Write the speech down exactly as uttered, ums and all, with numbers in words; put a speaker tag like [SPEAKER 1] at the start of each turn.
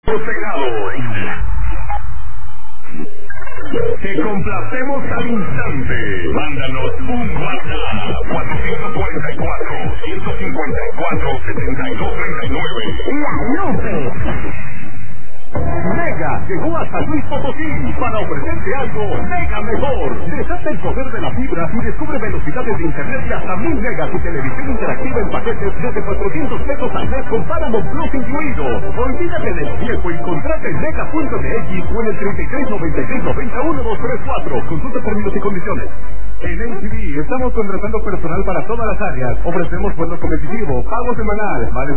[SPEAKER 1] Te complacemos al instante. Mándanos un WhatsApp cuatro cuatro cuatro, uno cinco cuatro, siete dos tres nueve.
[SPEAKER 2] La Lupe. Mega llegó a San Luis Potosí para ofrecerte algo mega mejor. Desata el poder de la fibra y descubre velocidades de internet de hasta mil megas y televisión interactiva en paquetes desde cuatrocientos pesos al mes con Paramount Plus incluido. Olvídate del viejo y contrata en mega punto m x o en el treinta y tres noventa y seis noventa uno dos tres cuatro. Consulta términos y condiciones. En M T V estamos contratando personal para todas las áreas. Ofrecemos sueldo competitivo, pago semanal, vale